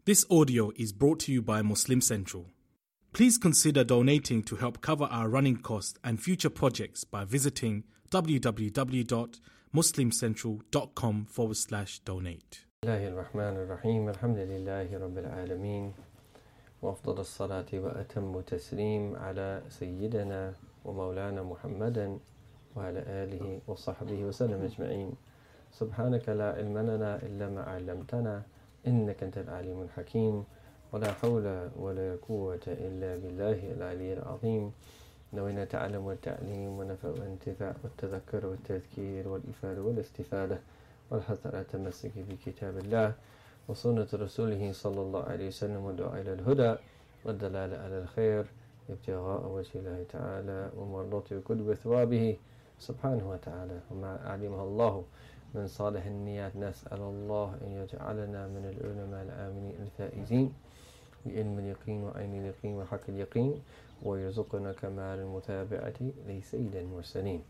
This audio is brought to you by Muslim Central. Please consider donating to help cover our running costs and future projects by visiting www.muslimcentral.com/donate. الله الرحمن الرحيم الحمد لله رب العالمين وأفضل الصلاة وأتم التسليم على سيدنا ومولانا محمد وعلى آله وصحبه وسلم أجمعين. سبحانك لا علم لنا إلا ما علمتنا إنك أنت العليم الحكيم ولا حول ولا قوة إلا بالله العلي العظيم. نوينا التعلم والتعليم ونفع والانتفاع والتذكر والتذكير والإفادة والاستفادة والحث على التمسك بكتاب الله وسنة رسوله صلى الله عليه وسلم والدعاء إلى الهدى والدلالة على الخير ابتغاء وجه الله تعالى ومرضاته وكتب ثوابه سبحانه وتعالى وما علمه الله من صالح النيات. نسأل الله أن يجعلنا من العلماء الآمنين الفائزين بعلم اليقين وعين اليقين وحق اليقين ويرزقنا كمال المتابعة لسيد المرسلين.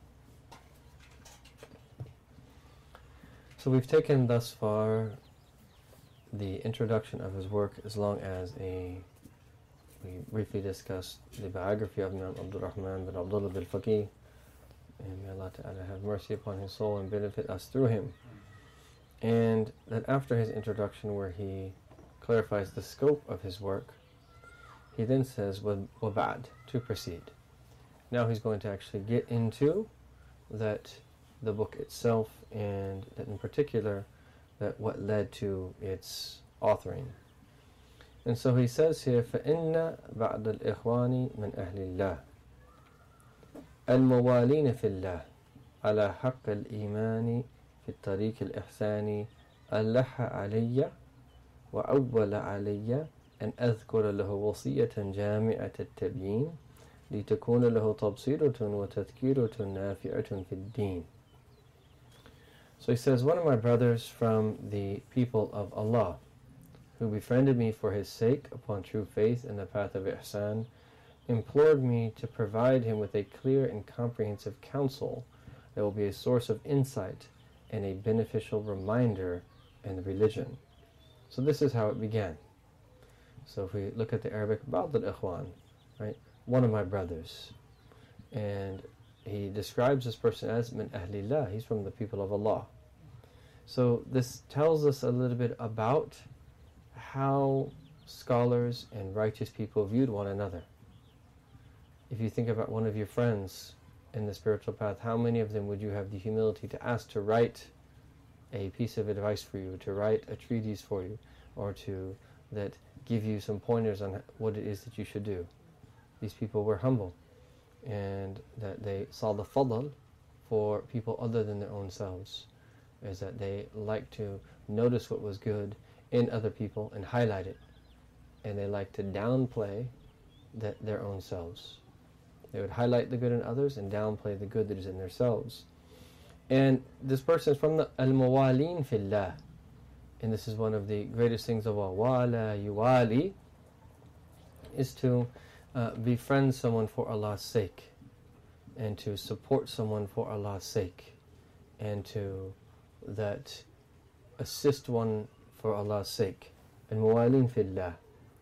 So we've taken thus far the introduction of his work, as long as we briefly discussed the biography of Imam Abdul Rahman bin Abdullah bil-Faqih, and may Allah Ta'ala have mercy upon his soul and benefit us through him. And that after his introduction, where he clarifies the scope of his work, he then says, وَبَعْد, to proceed. Now he's going to actually get into that the book itself, and that in particular, that what led to its authoring. And so he says here, فَإِنَّ بَعْدَ الْإِخْوَانِ مِنْ أَهْلِ اللَّهِ الموالين في الله على حق الإيمان في الطريق الإحساني ألح علي وأول علي أن أذكر له وصية جامعة التبيين لتكون له تبصيرة وتذكيرة نافعة في الدين. So he says, one of my brothers from the people of Allah, who befriended me for his sake upon true faith in the path of Ihsan, implored me to provide him with a clear and comprehensive counsel that will be a source of insight and a beneficial reminder in the religion. So this is how it began. So if we look at the Arabic, Ba'd al-Ikhwan, right? One of my brothers. And he describes this person as min ahlillah, he's from the people of Allah. So this tells us a little bit about how scholars and righteous people viewed one another. If you think about one of your friends in the spiritual path, how many of them would you have the humility to ask to write a piece of advice for you, to write a treatise for you, or to that give you some pointers on what it is that you should do? These people were humble, and that they saw the fadl for people other than their own selves, is that they like to notice what was good in other people and highlight it, and they like to downplay their own selves. They would highlight the good in others and downplay the good that is in themselves. And this person is from the al-mawalin fillah, and this is one of the greatest things of all. Wala yuwali is to befriend someone for Allah's sake, and to support someone for Allah's sake, and to that assist one for Allah's sake. Al-mawalin fillah.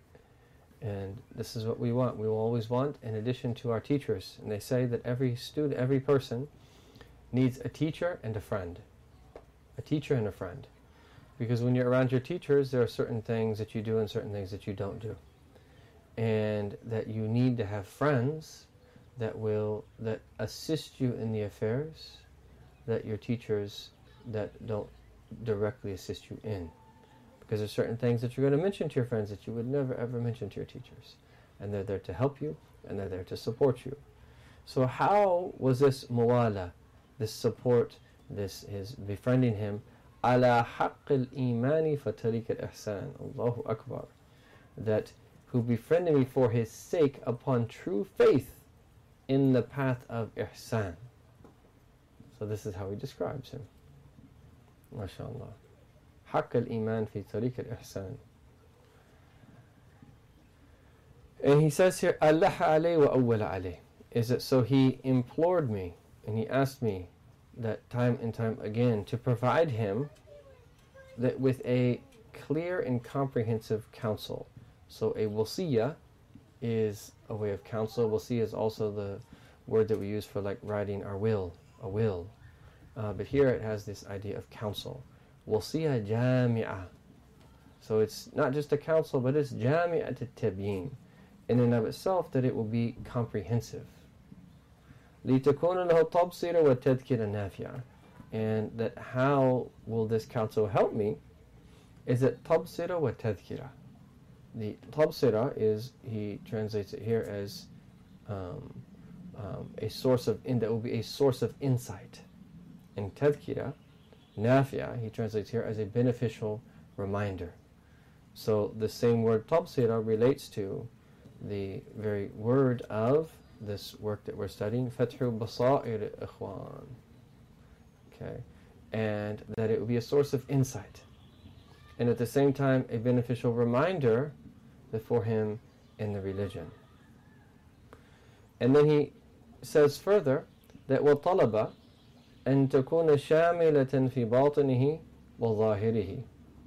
And this is what we want. We will always want, in addition to our teachers. And they say that every student, every person needs a teacher and a friend. A teacher and a friend. Because when you're around your teachers, there are certain things that you do and certain things that you don't do. And that you need to have friends that assist you in the affairs that your teachers that don't directly assist you in. Because there's certain things that you're going to mention to your friends that you would never ever mention to your teachers. And they're there to help you, and they're there to support you. So how was this muwala, this support, this his befriending him, ala haqq al-imani fa tariq al-ihsan, Allahu Akbar, that who befriended me for his sake upon true faith in the path of ihsan. So this is how he describes him. MashaAllah. حق الإيمان في طريق الإحسان. And he says here, ألح علي وأول علي, is that so he implored me and he asked me that time and time again to provide him that with a clear and comprehensive counsel. So a wasiyah is a way of counsel. Wasiyah is also the word that we use for like writing our will, a will. But here it has this idea of counsel. Wasiyah jami'ah. So it's not just a counsel, but it's jami'at at-tabyin. In and of itself, that it will be comprehensive. لِتَكُونَ لَهُ تَبْصِرَ وَتَذْكِرَ نَافِعًا. And that how will this counsel help me is that tabsira wa tadhkira. The tabsira is, he translates it here as a source of, that will be a source of insight. And tadhkira, nafi'a, he translates here as a beneficial reminder. So the same word tabsira relates to the very word of this work that we're studying, Fathu Basair Ikhwan. Okay, and that it will be a source of insight, and at the same time a beneficial reminder for him in the religion. And then he says further that وَطَلَبَ أَن تَكُونَ شَامِلَةً فِي بَاطِنِهِ وَظَاهِرِهِ.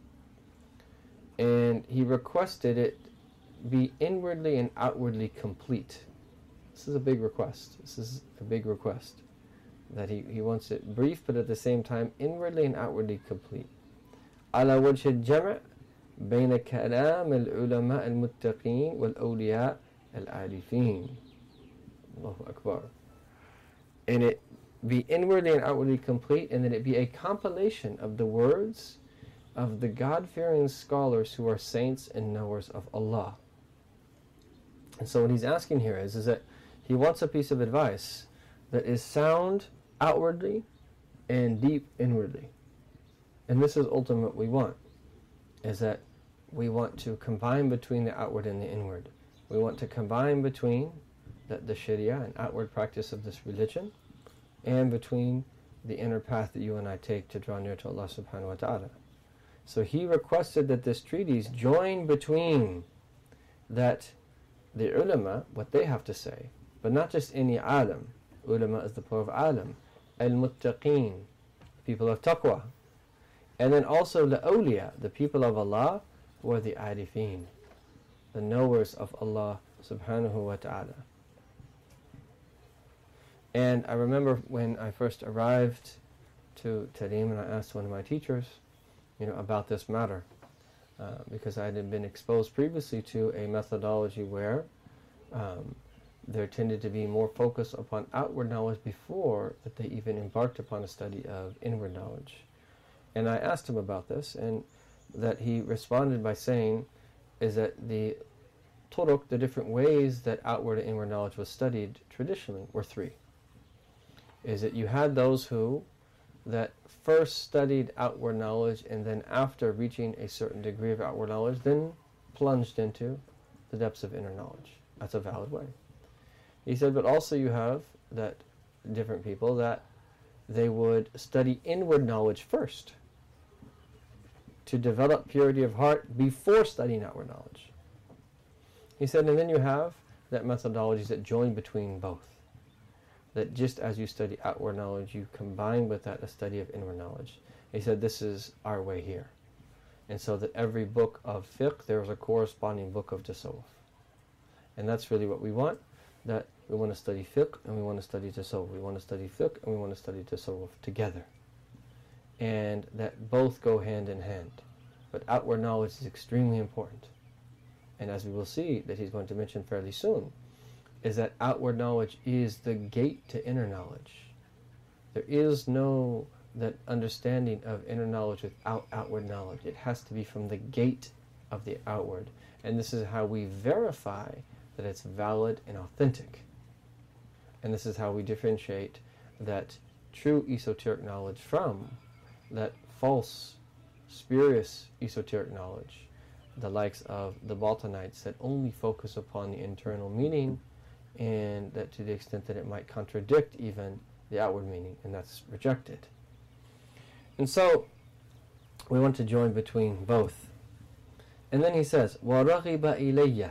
And he requested it be inwardly and outwardly complete. This is a big request. This is a big request. That he wants it brief, but at the same time inwardly and outwardly complete. على وجه الجمع بين كلام العلماء المتقين والأولياء العارفين. Allahu Akbar. And it be inwardly and outwardly complete, and that it be a compilation of the words of the God-fearing scholars who are saints and knowers of Allah. And so what he's asking here is that he wants a piece of advice that is sound outwardly and deep inwardly. And this is ultimately what we want, is that we want to combine between the outward and the inward. We want to combine between the Sharia and outward practice of this religion, and between the inner path that you and I take to draw near to Allah subhanahu wa ta'ala. So he requested that this treatise join between that the ulama, what they have to say, but not just any alim. Ulama is the plural of alim. Al-muttaqeen, people of taqwa. And then also the awliya, the people of Allah, who are the arifeen, the knowers of Allah subhanahu wa ta'ala. And I remember when I first arrived to Tarim, and I asked one of my teachers, about this matter, because I had been exposed previously to a methodology where there tended to be more focus upon outward knowledge before that they even embarked upon a study of inward knowledge. And I asked him about this, and that he responded by saying is that the turuq, the different ways that outward and inward knowledge was studied traditionally, were three. Is that you had those who that first studied outward knowledge, and then after reaching a certain degree of outward knowledge, then plunged into the depths of inner knowledge. That's a valid way. He said, but also you have that different people that they would study inward knowledge first to develop purity of heart before studying outward knowledge. He said, and then you have that methodologies that join between both. That just as you study outward knowledge, you combine with that a study of inward knowledge. He said, this is our way here. And so that every book of fiqh, there is a corresponding book of tasawwuf. And that's really what we want, that we want to study fiqh and we want to study tasawwuf. We want to study fiqh and we want to study tasawwuf together. And that both go hand in hand. But outward knowledge is extremely important. And as we will see that he's going to mention fairly soon, is that outward knowledge is the gate to inner knowledge. There is no that understanding of inner knowledge without outward knowledge. It has to be from the gate of the outward. And this is how we verify that it's valid and authentic. And this is how we differentiate that true esoteric knowledge from that false, spurious esoteric knowledge, the likes of the Batinites that only focus upon the internal meaning, and that to the extent that it might contradict even the outward meaning, and that's rejected. And so we want to join between both. And then he says, وَرَغِبَ إِلَيَّ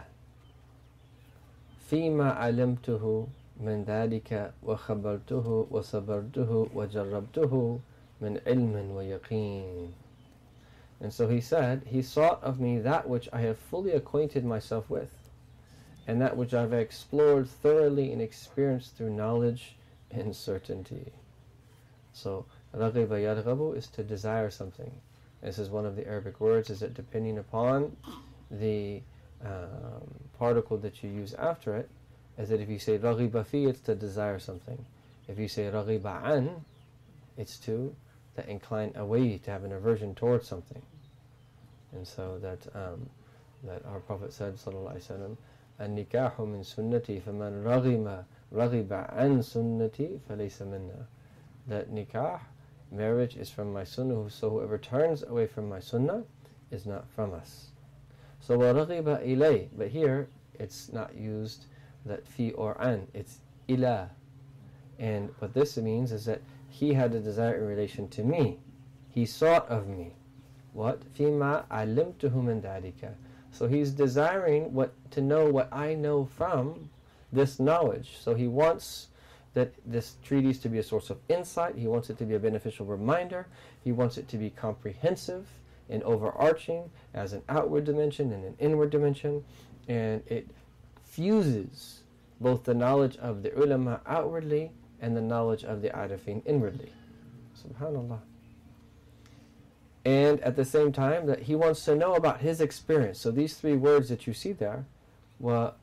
فِيمَا عَلِمْتُهُ مِنْ ذَلِكَ وَخَبَرْتُهُ وَصَبَرْتُهُ وَجَرَّبْتُهُ مِنْ عِلْمٍ وَيَقِينٍ. And so he said, he sought of me that which I have fully acquainted myself with, and that which I have explored thoroughly and experienced through knowledge and certainty. So, رَغِبَ يَرْغَبُ is to desire something. This is one of the Arabic words, is that depending upon the particle that you use after it, is that if you say رَغِبَ فِي, it's to desire something. If you say رَغِبَ عَنْ, it's to incline away, to have an aversion towards something. And so that our Prophet said, sallallahu alaihi wasallam, النكاح من سنتي فمن رغب عن سنتي فليس منا. That nikah, marriage, is from my sunnah, so whoever turns away from my sunnah is not from us. So وَرَغِبَ إِلَيْ, but here it's not used that fi or an, it's ila. And what this means is that he had a desire in relation to me. He sought of me. What? فِيمَا عَلِمْتُهُ مِنْ ذَلِكَ. So he's desiring to know what I know from this knowledge. So he wants that this treatise to be a source of insight. He wants it to be a beneficial reminder. He wants it to be comprehensive and overarching as an outward dimension and an inward dimension. And it fuses both the knowledge of the ulama outwardly and the knowledge of the arifin inwardly. Subhanallah. And at the same time, that he wants to know about his experience. So these three words that you see there, وَرَغِبْ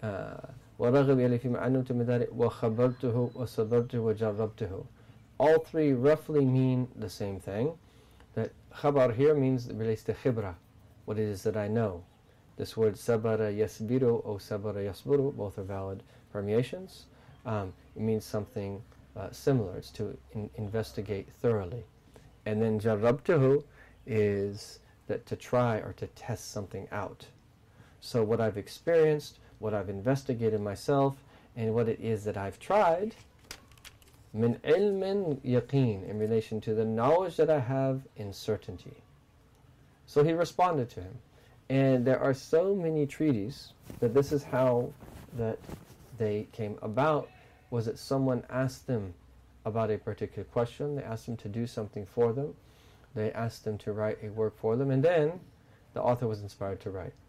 إِلَيْهِ فِيمَا عَلِمْتُ مِنْ ذَلِكَ وَخَبَرْتُهُ وَصَبَرْتُهُ وَجَرَّبْتُهُ. All three roughly mean the same thing. That khabar here means, it relates to khibra, what it is that I know. This word sabara yasbiru or sabara yasburu, both are valid permeations. It means something similar. It's to investigate thoroughly. And then jarrabtuhu is that to try or to test something out. So what I've experienced, what I've investigated myself, and what it is that I've tried, min ilmin yaqeen, in relation to the knowledge that I have in certainty. So he responded to him. And there are so many treaties that this is how that they came about, was that someone asked them about a particular question. They asked them to do something for them. They asked them to write a work for them, and then the author was inspired to write.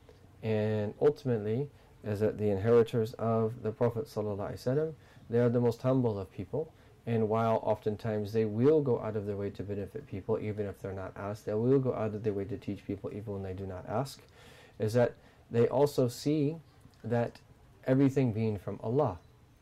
And ultimately, is that the inheritors of the Prophet ﷺ, they are the most humble of people. And while oftentimes they will go out of their way to benefit people, even if they're not asked, they will go out of their way to teach people even when they do not ask, is that they also see that everything being from Allah.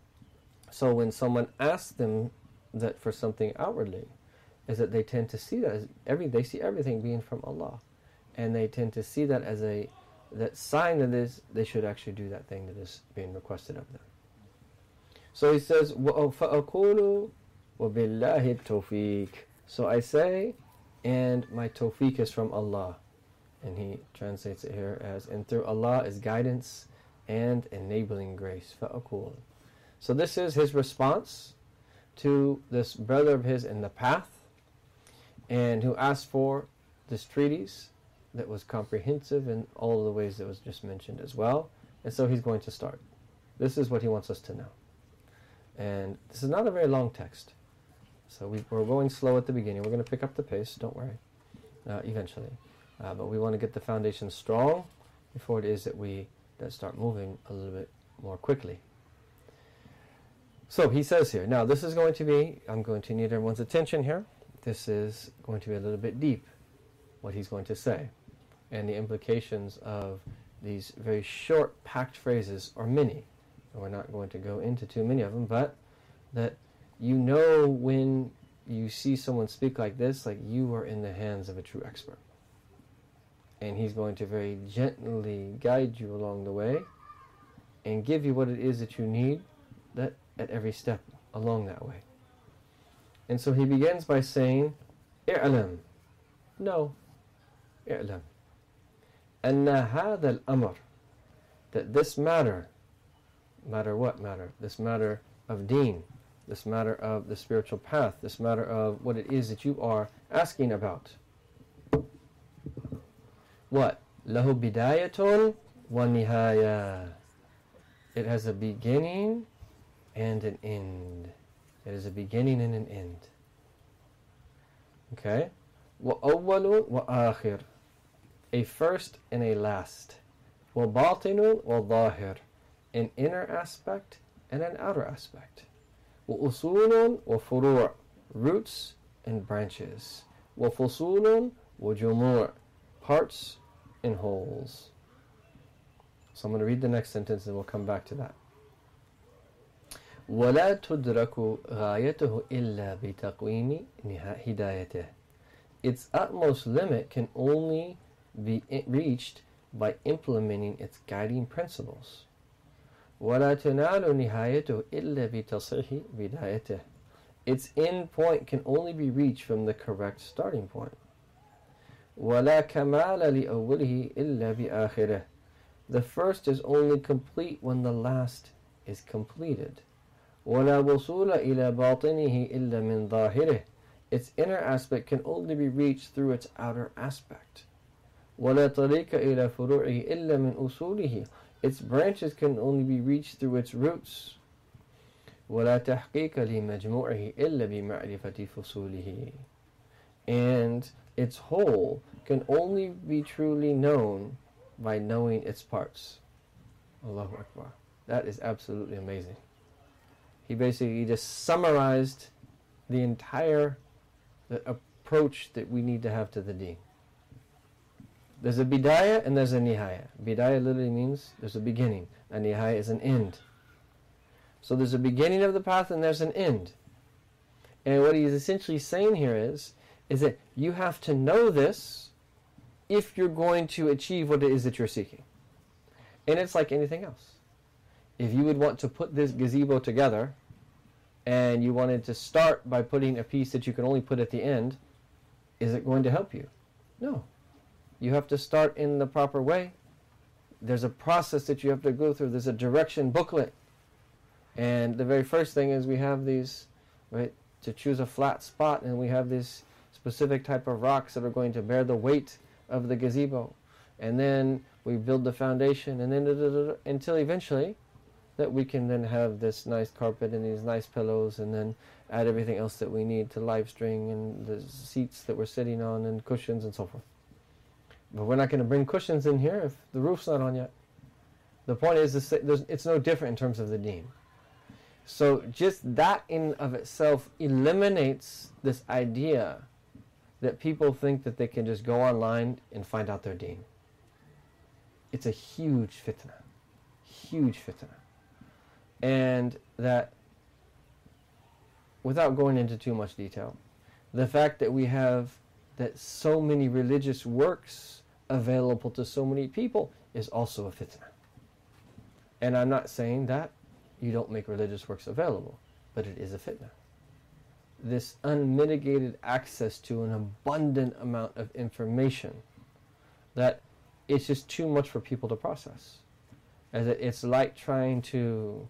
So when someone asks them that for something outwardly, is that they tend to see that as they see everything being from Allah, and they tend to see that as that sign that is they should actually do that thing that is being requested of them. So he says, فَأَقُولُ وَبِاللَّهِ التَّوْفِيقِ. So I say, and my tawfiq is from Allah. And he translates it here as, and through Allah is guidance and enabling grace. فَأَقُولُ. So this is his response to this brother of his in the path, and who asked for this treatise that was comprehensive in all of the ways that was just mentioned as well. And so he's going to start. This is what he wants us to know. And this is not a very long text. So we're going slow at the beginning. We're going to pick up the pace, don't worry, eventually. But we want to get the foundation strong before it is that we start moving a little bit more quickly. So he says here, now this is going to be, I'm going to need everyone's attention here. This is going to be a little bit deep, what he's going to say. And the implications of these very short, packed phrases are many. And we're not going to go into too many of them, but that you know when you see someone speak like this, like you are in the hands of a true expert. And he's going to very gently guide you along the way and give you what it is that you need that at every step along that way. And so he begins by saying, "I'lam." No. "I'lam. Anna hadha al-amr." That this matter what matter? This matter of deen, this matter of the spiritual path, this matter of what it is that you are asking about. What? Lahu bidayatun wa nihaya. It has a beginning and an end. It is a beginning and an end. Okay? وَأَوَّلٌ وَآخِرٌ, a first and a last. وَبَاطِنٌ وَظَاهِرٌ, an inner aspect and an outer aspect. وَأُصُولٌ وَفُرُوعٌ, roots and branches. وَفُصُولٌ وَجُمُوعٌ, parts and wholes. So I'm going to read the next sentence and we'll come back to that. وَلَا تُدْرَكُ غَايَتُهُ إِلَّا بِتَقْوِيمِ هِدَايَتِهِ, its utmost limit can only be reached by implementing its guiding principles. وَلَا تُنَالُ نِهَايَتُهُ إِلَّا بِتَصْحِيحِ بِدَايَتِهِ, its end point can only be reached from the correct starting point. وَلَا كَمَالَ لِأَوَّلِهِ إِلَّا بِآخِرِهِ, the first is only complete when the last is completed. وَلَا وُصُولَ إِلَى بَاطِنِهِ إِلَّا مِنْ ظَاهِرِهِ, its inner aspect can only be reached through its outer aspect. وَلَا طَرِيقَ إِلَى فُرُوعِهِ إِلَّا مِنْ أُصُولِهِ, its branches can only be reached through its roots. وَلَا تَحْقِيقَ لِمَجْمُوعِهِ إِلَّا بِمَعْرِفَةِ فُصُولِهِ, and its whole can only be truly known by knowing its parts. Allahu Akbar. That is absolutely amazing. He basically just summarized the entire approach that we need to have to the deen. There's a bidayah and there's a nihaya. Bidayah literally means there's a beginning. A nihaya is an end. So there's a beginning of the path and there's an end. And what he's essentially saying here is that you have to know this if you're going to achieve what it is that you're seeking. And it's like anything else. If you would want to put this gazebo together and you wanted to start by putting a piece that you can only put at the end, is it going to help you? No. You have to start in the proper way. There's a process that you have to go through. There's a direction booklet. And the very first thing is we have these, right, to choose a flat spot, and we have this specific type of rocks that are going to bear the weight of the gazebo. And then we build the foundation, and then until eventually that we can then have this nice carpet and these nice pillows, and then add everything else that we need to live string and the seats that we're sitting on and cushions and so forth. But we're not going to bring cushions in here if the roof's not on yet. The point is, it's no different in terms of the deen. So just that in of itself eliminates this idea that people think that they can just go online and find out their deen. It's a huge fitna. Huge fitna. And that, without going into too much detail, the fact that we have that so many religious works available to so many people is also a fitna. And I'm not saying that you don't make religious works available, but it is a fitna. This unmitigated access to an abundant amount of information that it's just too much for people to process. As it's like trying to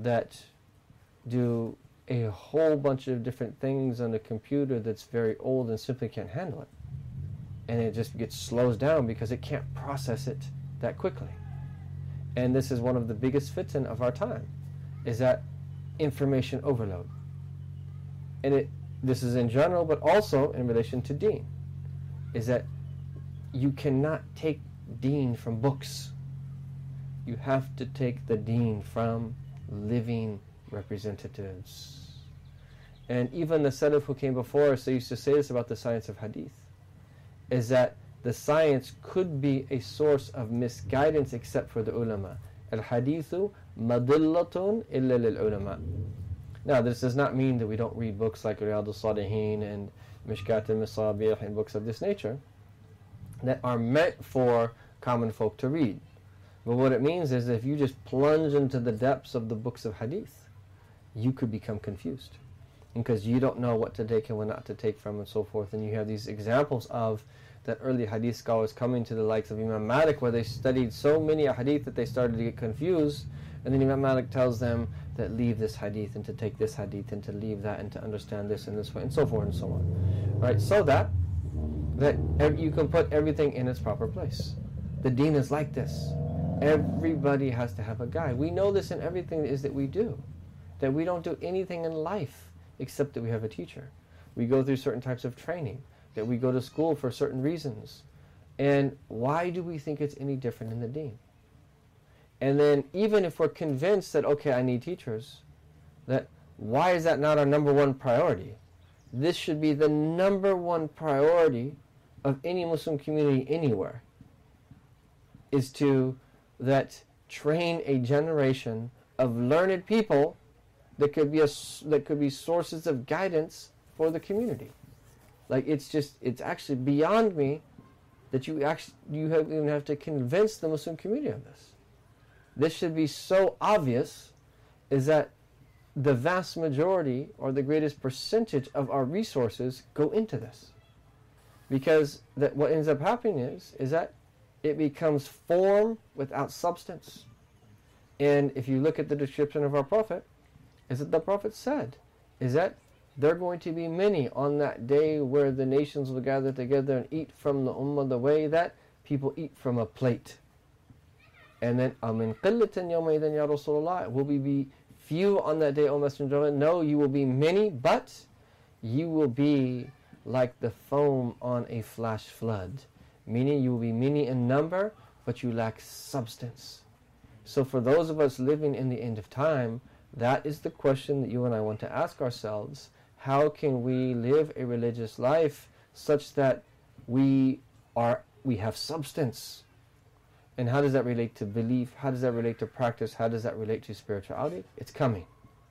do a whole bunch of different things on a computer that's very old and simply can't handle it. And it just slows down because it can't process it that quickly. And this is one of the biggest fitna of our time, is that information overload. And this is in general, but also in relation to deen, is that you cannot take deen from books. You have to take the deen from living representatives. And even the Salaf who came before us, they used to say this about the science of hadith, is that the science could be a source of misguidance except for the ulama. Al-hadithu madillatun illa lil-ulama. Now, this does not mean that we don't read books like Riyadh al-Salihin and Mishkat al-Misabih and books of this nature that are meant for common folk to read. But what it means is that if you just plunge into the depths of the books of hadith, you could become confused, because you don't know what to take and what not to take from and so forth. And you have these examples of that early hadith scholars coming to the likes of Imam Malik, where they studied so many hadith that they started to get confused, and then Imam Malik tells them that leave this hadith and to take this hadith and to leave that and to understand this in this way and so forth and so on. Right? So that you can put everything in its proper place. The deen is like this. Everybody has to have a guide. We know this in everything that we do, that we don't do anything in life except that we have a teacher. We go through certain types of training. that we go to school for certain reasons. And why do we think it's any different in the deen? And then even if we're convinced that, okay, I need teachers, that why is that not our number one priority? This should be the number one priority of any Muslim community anywhere, is to train a generation of learned people that could be sources of guidance for the community. Like, it's actually beyond me that you even have to convince the Muslim community of this. This should be so obvious, is that the vast majority or the greatest percentage of our resources go into this. Because what ends up happening is that it becomes form without substance. And if you look at the description of our Prophet, is that the Prophet said, is that there are going to be many on that day where the nations will gather together and eat from the ummah the way that people eat from a plate. And then, Amin qillatan yawmaydan ya Rasulullah, will we be few on that day, O Messenger of Allah? No, you will be many, but you will be like the foam on a flash flood. Meaning you will be many in number, but you lack substance. So for those of us living in the end of time, that is the question that you and I want to ask ourselves. How can we live a religious life such that we have substance? And how does that relate to belief? How does that relate to practice? How does that relate to spirituality? It's coming.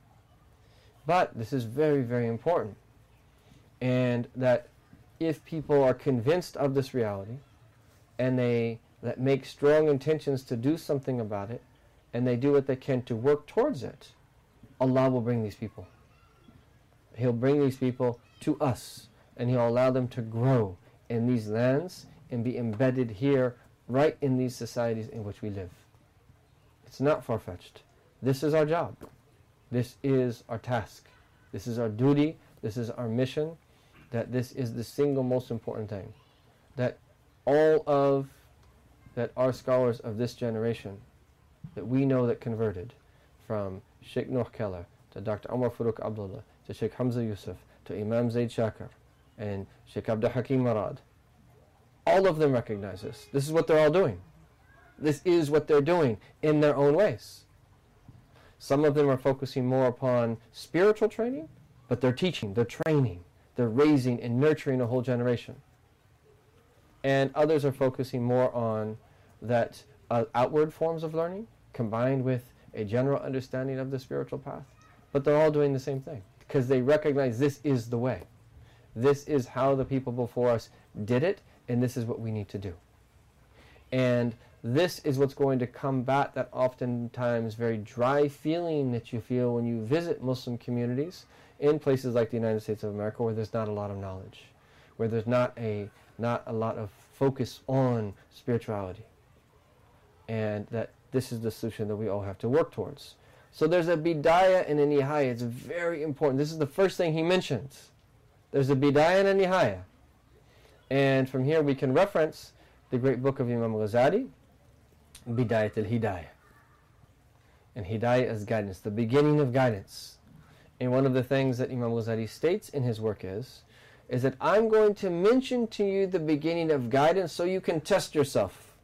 But this is very, very important. And that if people are convinced of this reality, and that make strong intentions to do something about it, and they do what they can to work towards it, Allah will bring these people. He'll bring these people to us, and He'll allow them to grow in these lands and be embedded here, right in these societies in which we live. It's not far-fetched. This is our job. This is our task. This is our duty. This is our mission. That this is the single most important thing. That our scholars of this generation, that we know that converted, from Sheikh Nuh Keller to Dr. Umar Farooq Abdullah to Sheikh Hamza Yusuf to Imam Zaid Shakir and Sheikh Abdul Hakim Marad, all of them recognize this. This is what they're all doing. This is what they're doing in their own ways. Some of them are focusing more upon spiritual training, but they're teaching, they're training, they're raising and nurturing a whole generation. And others are focusing more on that outward forms of learning, combined with a general understanding of the spiritual path. But they're all doing the same thing, because they recognize this is the way. This is how the people before us did it, and this is what we need to do. And this is what's going to combat that oftentimes very dry feeling that you feel when you visit Muslim communities in places like the United States of America, where there's not a lot of knowledge, where there's not a lot of focus on spirituality. And that this is the solution that we all have to work towards. So there's a bidayah and a nihayah. It's very important. This is the first thing he mentions. There's a bidayah and a nihayah. And from here we can reference the great book of Imam Ghazali, Bidayat al-Hidayah. And Hidayah is guidance, the beginning of guidance. And one of the things that Imam Ghazali states in his work is that I'm going to mention to you the beginning of guidance so you can test yourself.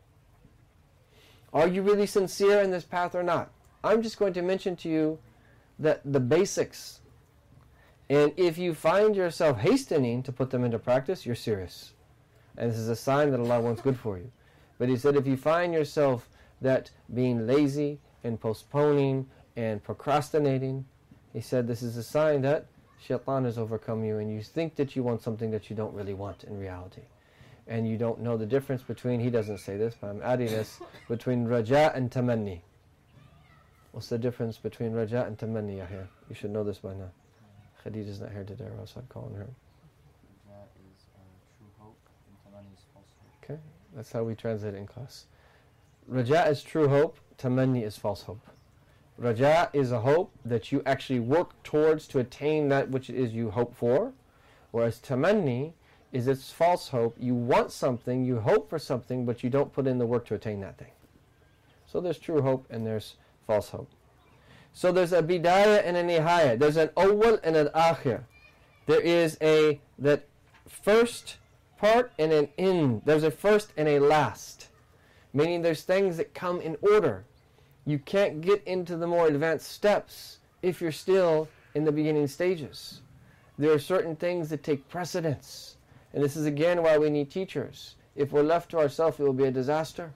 Are you really sincere in this path or not? I'm just going to mention to you that the basics. And if you find yourself hastening to put them into practice, you're serious. And this is a sign that Allah wants good for you. But he said if you find yourself that being lazy and postponing and procrastinating, he said this is a sign that shaitan has overcome you and you think that you want something that you don't really want in reality. And you don't know the difference between, he doesn't say this, but I'm adding this, between raja and tamanni. What's the difference between raja and tamanni, Yahya? You should know this by now. Khadija's not here today, or else I'd call on her. Raja is true hope, and tamanni is false hope. Okay, that's how we translate it in class. Raja is true hope, tamanni is false hope. Raja is a hope that you actually work towards to attain that which it is you hope for, whereas tamanni is its false hope. You want something, you hope for something, but you don't put in the work to attain that thing. So there's true hope and there's false hope. So there's a bidayah and a nihayah. There's an awwal and an akhir. There is that first part and an end. There's a first and a last. Meaning there's things that come in order. You can't get into the more advanced steps if you're still in the beginning stages. There are certain things that take precedence. And this is again why we need teachers. If we're left to ourselves, it will be a disaster.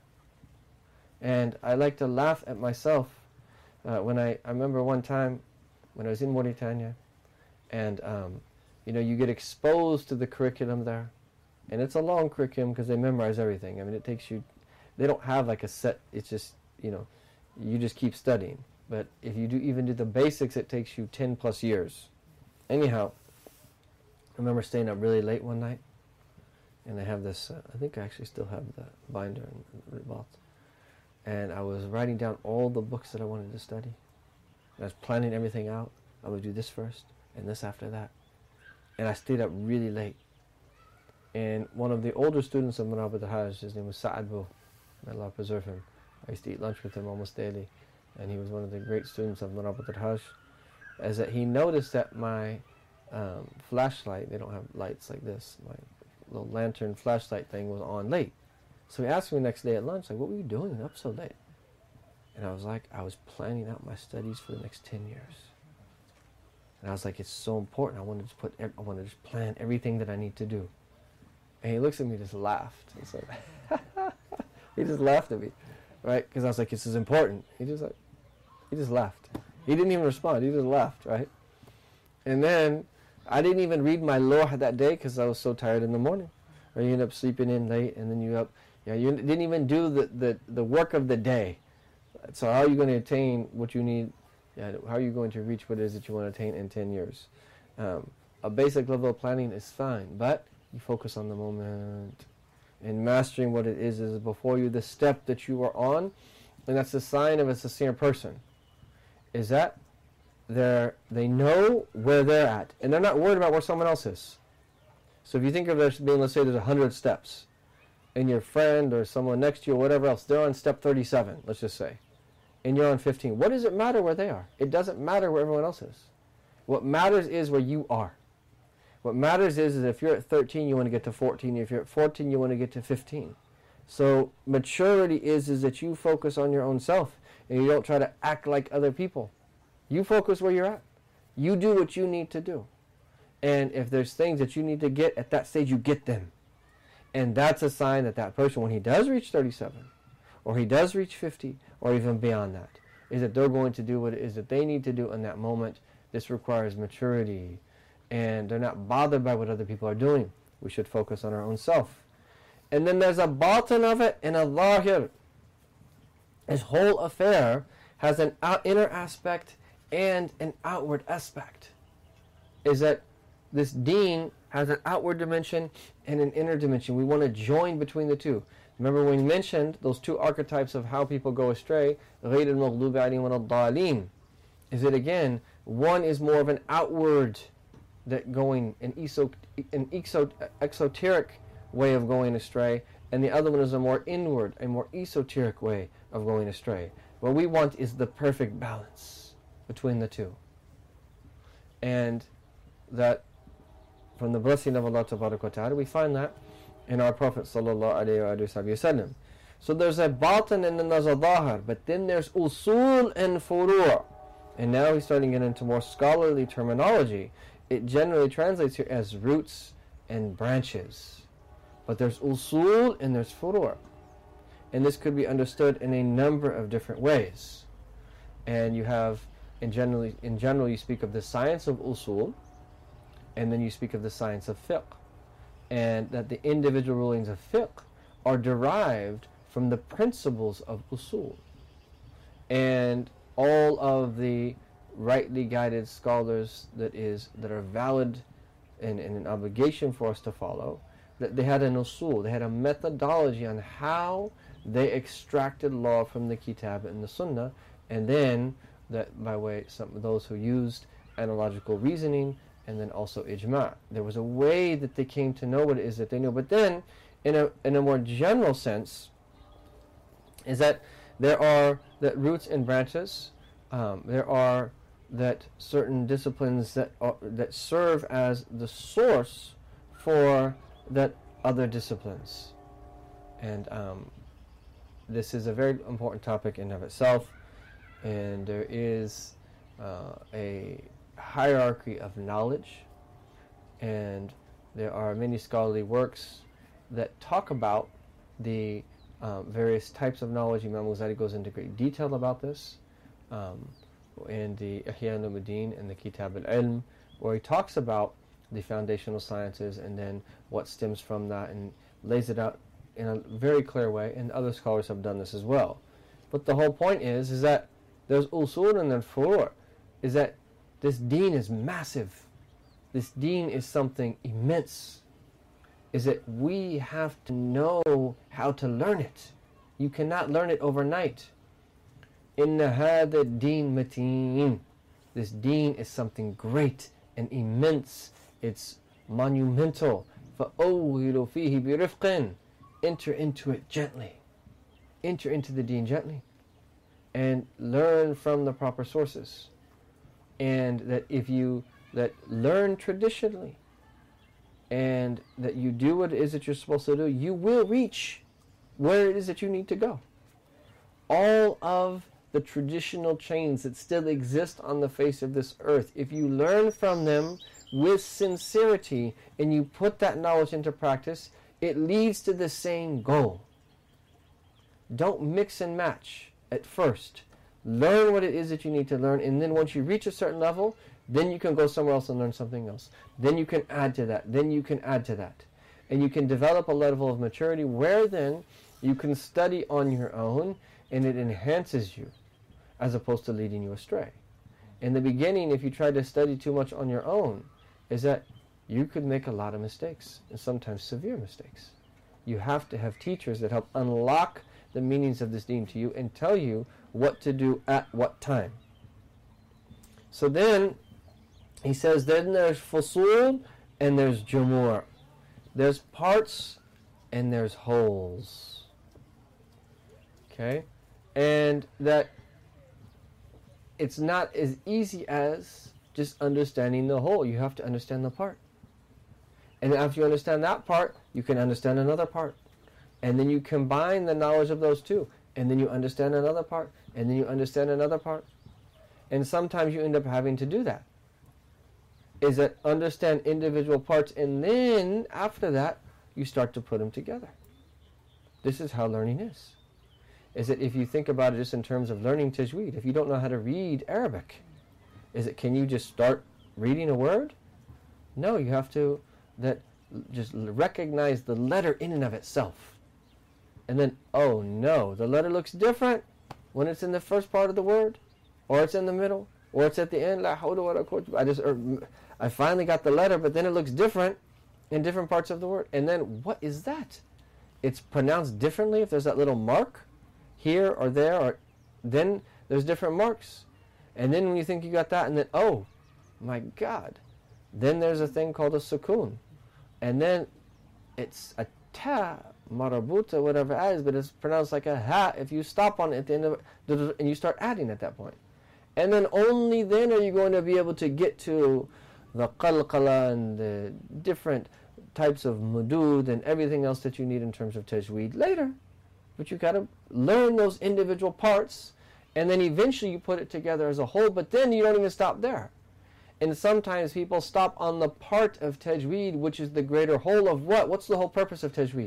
And I like to laugh at myself when I remember one time when I was in Mauritania, and you get exposed to the curriculum there. And it's a long curriculum because they memorize everything. I mean, it takes you, they don't have like a set, it's just, you just keep studying. But if you even do the basics, it takes you 10 plus years. Anyhow, I remember staying up really late one night, and I have this, I think I actually still have the binder and the vault. And I was writing down all the books that I wanted to study. And I was planning everything out. I would do this first, and this after that. And I stayed up really late. And one of the older students of Marabat al-Hajj, his name was Sa'ad Bou, may Allah preserve him. I used to eat lunch with him almost daily. And he was one of the great students of Marabat al-Hajj. As that he noticed that my flashlight, they don't have lights like this, my little lantern flashlight thing was on late. So he asked me the next day at lunch, like, what were you doing up so late? And I was like, I was planning out my studies for the next 10 years. And I was like, it's so important. I wanted to just plan everything that I need to do. And he looks at me and just laughed. He's like, he just laughed at me, right? Because I was like, this is important. He just laughed. He didn't even respond. He just laughed, right? And then I didn't even read my lawh that day because I was so tired in the morning. Or you end up sleeping in late, and then you didn't even do the work of the day. So how are you going to attain what you need? How are you going to reach what it is that you want to attain in 10 years? A basic level of planning is fine, but you focus on the moment. And mastering what it is before you the step that you are on, and that's the sign of a sincere person, is that they know where they're at, and they're not worried about where someone else is. So if you think of there being, let's say there's 100 steps, and your friend or someone next to you or whatever else, they're on step 37, let's just say, and you're on 15. What does it matter where they are? It doesn't matter where everyone else is. What matters is where you are. What matters is if you're at 13, you want to get to 14. If you're at 14, you want to get to 15. So maturity is that you focus on your own self, and you don't try to act like other people. You focus where you're at. You do what you need to do. And if there's things that you need to get at that stage, you get them. And that's a sign that that person, when he does reach 37, or he does reach 50, or even beyond that, is that they're going to do what it is that they need to do in that moment. This requires maturity. And they're not bothered by what other people are doing. We should focus on our own self. And then there's a batin of it and a zahir. This whole affair has an inner aspect and an outward aspect. Is that this deen has an outward dimension and an inner dimension. We want to join between the two. Remember when we mentioned those two archetypes of how people go astray, غَيْرِ الْمَغْضُوبِ عَلَيْهِمْ وَلَا الضَّالِينَ. Is that again, one is more of an outward, that going an exoteric way of going astray, and the other one is a more inward, a more esoteric way of going astray. What we want is the perfect balance between the two. And that from the blessing of Allah Ta'ala, we find that in our Prophet Sallallahu Alaihi Wasallam. So there's a batin and then there's a zahir, but then there's usul and furu'. And now he's starting to get into more scholarly terminology. It generally translates here as roots and branches. But there's usul and there's furu'. And this could be understood in a number of different ways. And you have, in general, you speak of the science of usul, and then you speak of the science of fiqh. And that the individual rulings of fiqh are derived from the principles of usul. And all of the rightly guided scholars that are valid and an obligation for us to follow, that they had an usul, they had a methodology on how they extracted law from the kitab and the sunnah, and then that by way some of those who used analogical reasoning, and then also ijma'. There was a way that they came to know what it is that they knew. But then, in a more general sense, is that there are that roots and branches. There are that certain disciplines that serve as the source for that other disciplines. And this is a very important topic in and of itself, and there is a hierarchy of knowledge, and there are many scholarly works that talk about the various types of knowledge. Imam Ghazali goes into great detail about this in the Ihya Ulumuddin and the Kitab al-Ilm, where he talks about the foundational sciences and then what stems from that, and lays it out in a very clear way, and other scholars have done this as well. But the whole point is that there's usul and then furu', is that this deen is massive. This deen is something immense. Is that we have to know how to learn it. You cannot learn it overnight. Inna hadha deen mateen. This deen is something great and immense. It's monumental. فَأَوْهِلُ فِيهِ بِرِفْقٍ. Enter into it gently. Enter into the deen gently. And learn from the proper sources. And that if you learn traditionally, and that you do what it is that you're supposed to do, you will reach where it is that you need to go. All of the traditional chains that still exist on the face of this earth, if you learn from them with sincerity and you put that knowledge into practice, it leads to the same goal. Don't mix and match at first. Learn what it is that you need to learn, and then once you reach a certain level, then you can go somewhere else and learn something else. Then you can add to that. Then you can add to that. And you can develop a level of maturity where then you can study on your own and it enhances you as opposed to leading you astray. In the beginning, if you try to study too much on your own, is that you could make a lot of mistakes, and sometimes severe mistakes. You have to have teachers that help unlock the meanings of this deen to you and tell you what to do at what time. So then, he says, then there's fusul and there's jumur. There's parts and there's wholes. Okay? And that it's not as easy as just understanding the whole. You have to understand the part. And after you understand that part, you can understand another part. And then you combine the knowledge of those two. And then you understand another part. And then you understand another part. And sometimes you end up having to do that. Is that understand individual parts, and then after that you start to put them together. This is how learning is. Is that if you think about it just in terms of learning tajweed, if you don't know how to read Arabic, is it, can you just start reading a word? No, you have to just recognize the letter in and of itself. And then, oh no, the letter looks different when it's in the first part of the word, or it's in the middle, or it's at the end. La hawla wa la quwwata. I finally got the letter, but then it looks different in different parts of the word. And then, what is that? It's pronounced differently if there's that little mark here or there, or then there's different marks. And then when you think you got that, and then, oh my God, then there's a thing called a sukoon. And then it's a ta, marabuta, whatever it is, but it's pronounced like a ha if you stop on it at the end of it, and you start adding at that point. And then only then are you going to be able to get to the qalqala and the different types of mudud and everything else that you need in terms of tajweed later. But you got to learn those individual parts, and then eventually you put it together as a whole, but then you don't even stop there. And sometimes people stop on the part of tajweed, which is the greater whole of what? What's the whole purpose of tajweed?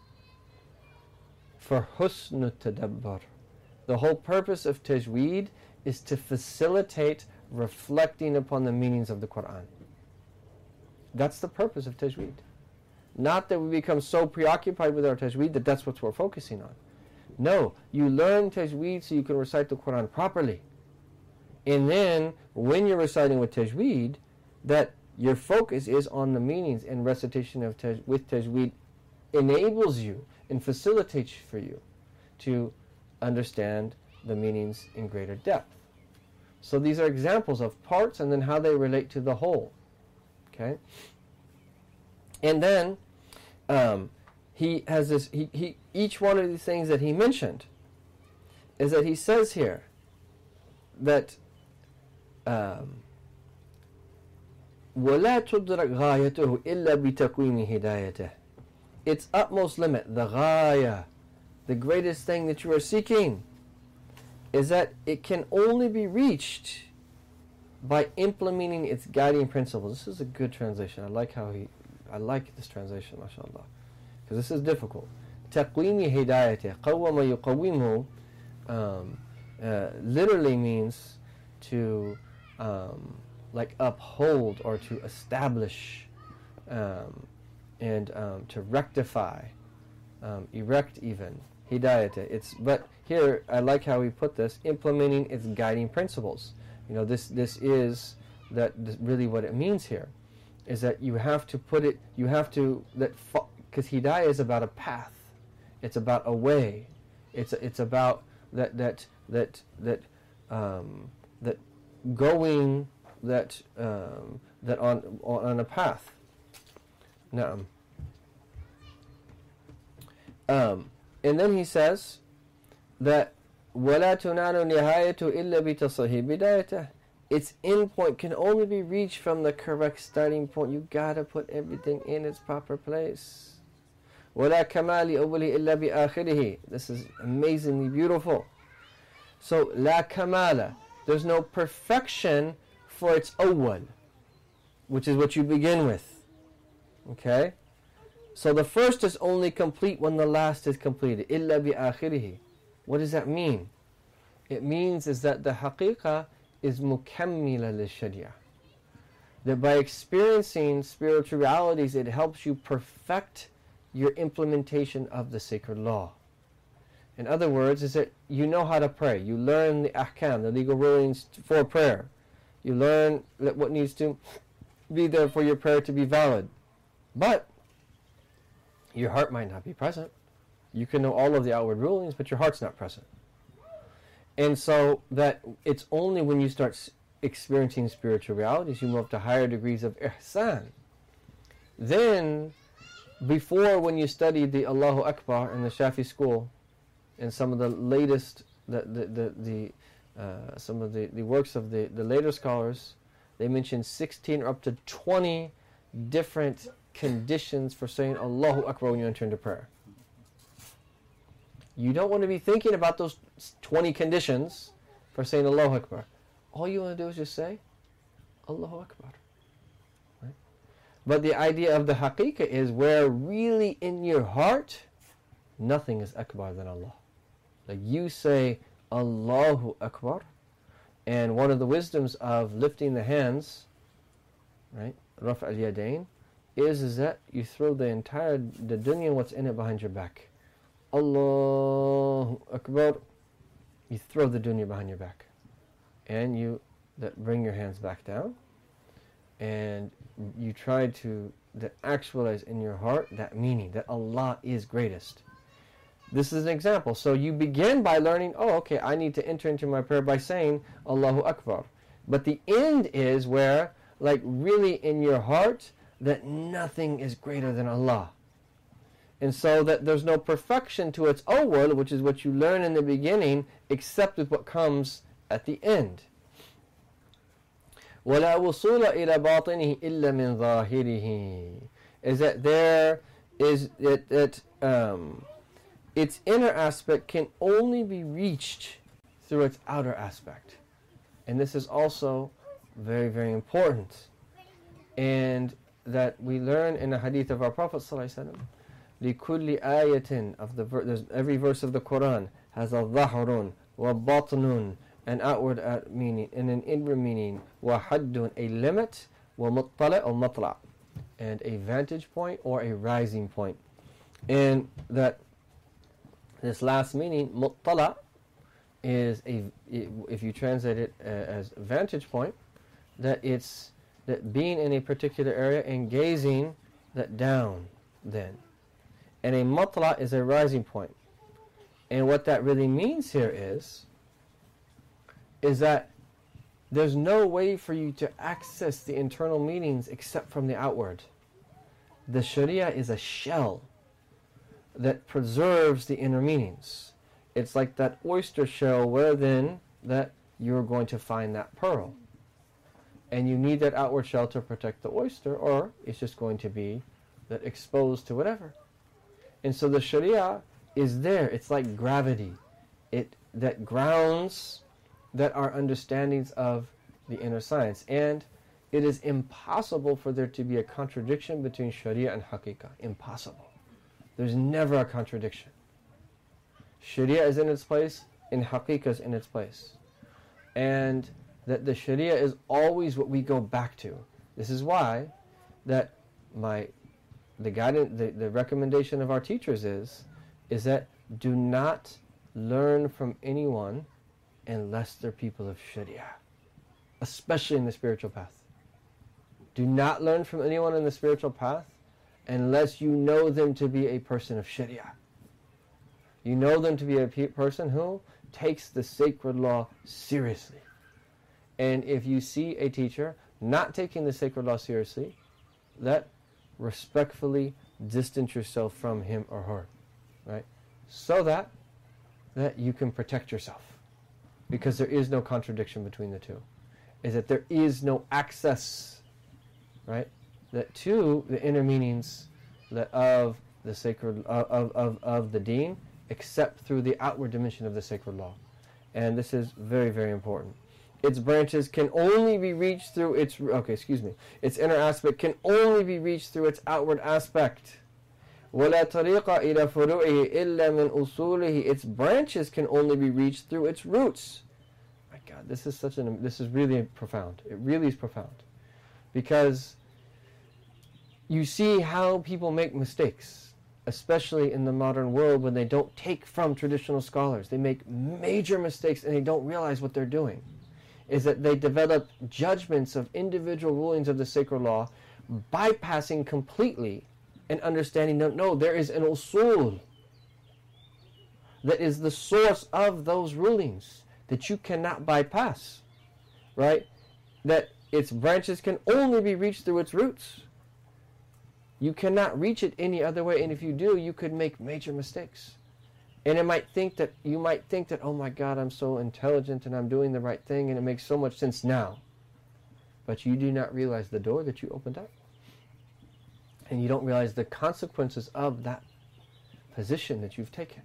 For husn tadabbur. The whole purpose of tajweed is to facilitate reflecting upon the meanings of the Quran. That's the purpose of tajweed. Not that we become so preoccupied with our tajweed that that's what we're focusing on. No, you learn tajweed so you can recite the Quran properly. And then, when you're reciting with tajweed, that your focus is on the meanings, and recitation of with tajweed enables you and facilitates for you to understand the meanings in greater depth. So these are examples of parts and then how they relate to the whole. Okay? And then he has this, each one of these things that he mentioned is that he says here that وَلَا تُدْرَكْ غَايَتُهُ إِلَّا بِتَقْوِيمِ هِدَايَتِهِ. its utmost limit, the ghaya, the greatest thing that you are seeking, is that it can only be reached by implementing its guiding principles. This is a good translation. I like this translation, mashallah, because this is difficult. تقويم هدايته قوم يقومه literally means to like uphold or to establish and to rectify, erect even, hidayat. But here I like how we put this, implementing its guiding principles. You know, this is really what it means here, is that you have to put it, you have to, because hidayah is about a path, it's about a way, it's about that going that on a path. Na'am. And then he says that وَلَا تُنَالُ نِهَايَةُ إِلَّا بِتَصَحِيحِ بِدَايَتَهِ. Its end point can only be reached from the correct starting point. You gotta put everything in its proper place. وَلَا كَمَالِ أَوَّلِهِ إِلَّا بِآخِرِهِ. This is amazingly beautiful. So, لَا كَمَالَ, there's no perfection for its awwal, which is what you begin with. Okay? So the first is only complete when the last is completed. إِلَّا بِآخِرِهِ. What does that mean? It means is that the haqiqah is mukammila lil-sharia. That by experiencing spiritual realities, it helps you perfect your implementation of the sacred law. In other words, is that you know how to pray. You learn the ahkam, the legal rulings for prayer. You learn what needs to be there for your prayer to be valid. But your heart might not be present. You can know all of the outward rulings, but your heart's not present. And so that it's only when you start experiencing spiritual realities, you move to higher degrees of ihsan. Then, before when you studied the Allahu Akbar in the Shafi school, and some of the latest, some of the works of the later scholars, they mentioned 16 or up to 20 different conditions for saying Allahu Akbar when you enter into prayer. You don't want to be thinking about those 20 conditions for saying Allahu Akbar. All you want to do is just say Allahu Akbar. Right? But the idea of the haqiqah is where really in your heart nothing is akbar than Allah. Like you say Allahu Akbar, and one of the wisdoms of lifting the hands, right, Raf' al-Yadayn, is that you throw the dunya and what's in it behind your back. Allahu Akbar, you throw the dunya behind your back, and you bring your hands back down, and you try to actualize in your heart that meaning that Allah is greatest. This is an example. So you begin by learning, oh, okay, I need to enter into my prayer by saying Allahu Akbar. But the end is where, like really in your heart, that nothing is greater than Allah. And so that there's no perfection to its awwal, which is what you learn in the beginning, except with what comes at the end. وَلَا وُصُولَ إِلَى بَاطِنِهِ إِلَّا مِنْ ظَاهِرِهِ. Is that there is its inner aspect can only be reached through its outer aspect. And this is also very, very important. And that we learn in the hadith of our Prophet ﷺ, لِكُلِّ آيَةٍ of the every verse of the Quran has a ظَهْرٌ وَبَطْنٌ, an outward meaning and an inward meaning, وَحَدٌّ, a limit, وَمُطَّلِعٌ or matla', and a vantage point or a rising point. And that this last meaning, muttala, is if you translate it as vantage point, that it's that being in a particular area and gazing that down then. And a matla is a rising point. And what that really means here is that there's no way for you to access the internal meanings except from the outward. The Sharia is a shell that preserves the inner meanings. It's like that oyster shell where then that you're going to find that pearl. And you need that outward shell to protect the oyster, or it's just going to be that exposed to whatever. And so the Sharia is there. It's like gravity. That grounds that our understandings of the inner science. And it is impossible for there to be a contradiction between Sharia and Haqiqah. Impossible. There's never a contradiction. Sharia is in its place, and Haqiqah is in its place. And that the Sharia is always what we go back to. This is why that the guidance, the recommendation of our teachers is that do not learn from anyone unless they're people of Sharia, especially in the spiritual path. Do not learn from anyone in the spiritual path unless you know them to be a person of Sharia. You know them to be a person who takes the sacred law seriously. And if you see a teacher not taking the sacred law seriously, that respectfully distance yourself from him or her, right? So that you can protect yourself. Because there is no contradiction between the two. Is that there is no access, right? That to the inner meanings of the sacred of the deen, except through the outward dimension of the sacred law. And this is very, very important. Its branches can only be reached through its inner aspect can only be reached through its outward aspect. وَلَا طَرِيقَ إِلَى فُرُوعِهِ إِلَّا مِنْ أُصُولِهِ. Its branches can only be reached through its roots. My God, this is really profound. It really is profound. Because you see how people make mistakes, especially in the modern world when they don't take from traditional scholars. They make major mistakes and they don't realize what they're doing. Is that they develop judgments of individual rulings of the sacred law, bypassing completely and understanding that no, there is an usul that is the source of those rulings that you cannot bypass, right? That its branches can only be reached through its roots. You cannot reach it any other way, and if you do, you could make major mistakes. And you might think that, oh my God, I'm so intelligent and I'm doing the right thing and it makes so much sense now. But you do not realize the door that you opened up. And you don't realize the consequences of that position that you've taken.